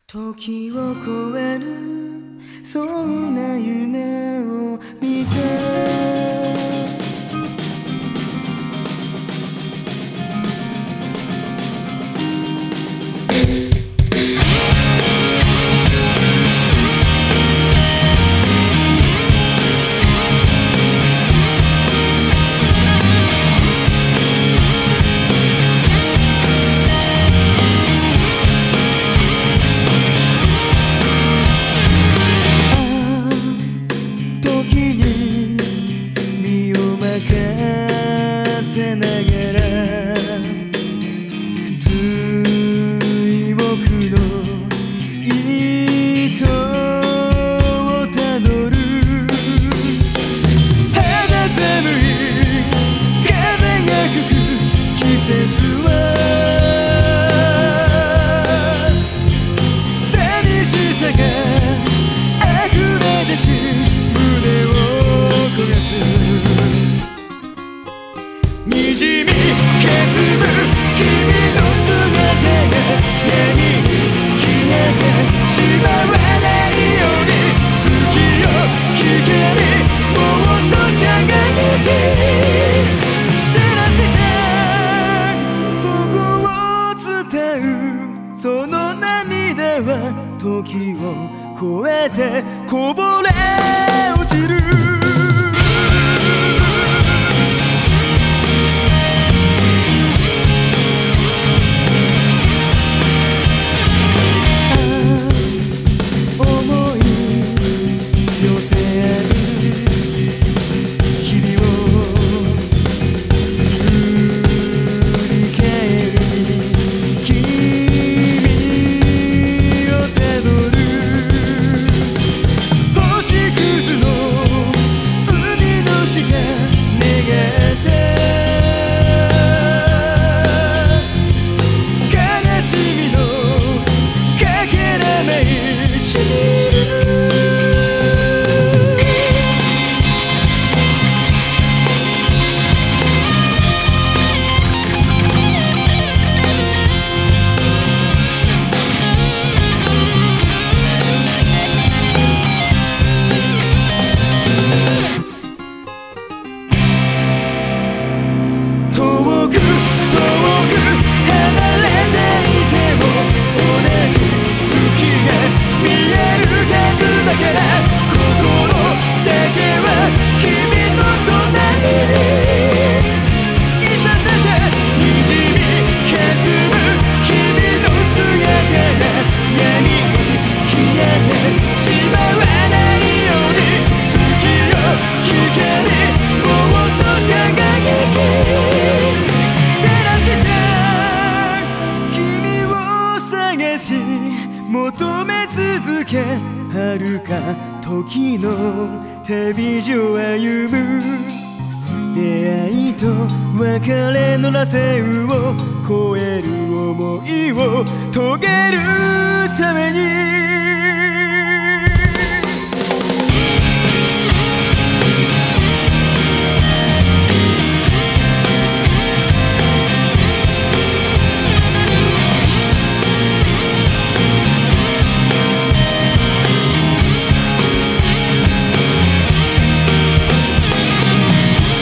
時を超えるそんな夢を見てながら水墨の糸をたどる肌寒い風が吹く季節は寂しさが溢れ出し胸を焦がすにじみ霞む君の姿が闇に消えてしまわないように月よ光もっと輝き照らして保護を伝うその涙は時を越えてこぼれ落ちる求め続け遥か時の旅路歩む出会いと別れの螺旋を越える想いを遂げるために